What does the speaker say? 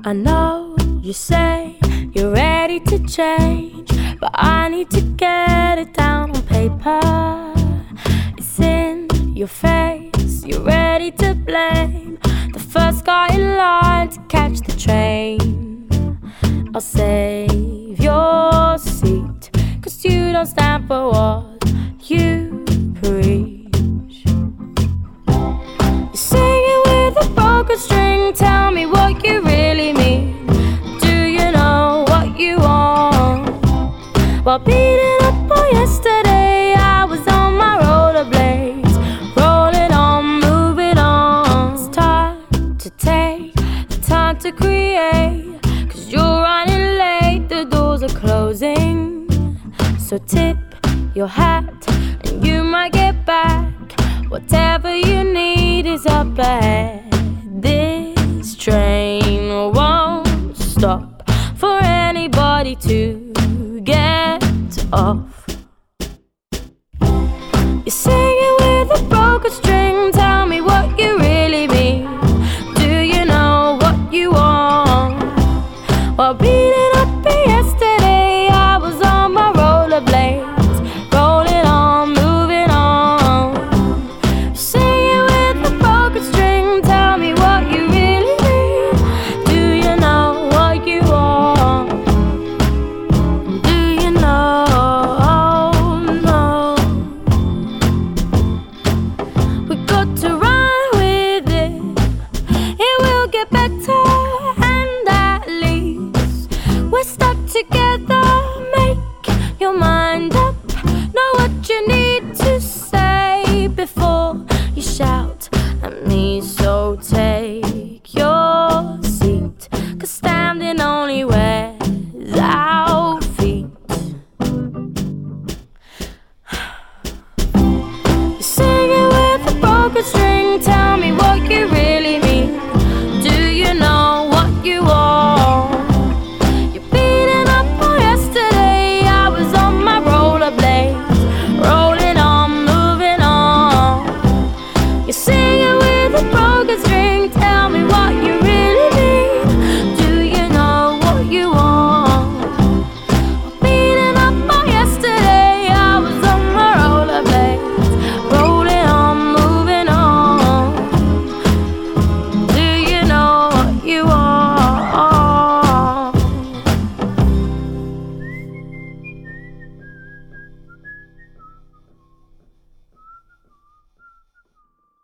I know you say you're ready to change, but I need to get it down on paper. It's in your face, you're ready to blame the first guy in line to catch the train. I'll save your seat, 'cause you don't stand for what you preach. You're singing with a broken string, tell me what you really mean. Do you know what you want? While beating up on yesterday, I was on my rollerblades, rolling on, moving on. It's time to take the time to create, 'cause you're running late, the doors are closing. So tip your hat and you might get back. Whatever you need is up ahead.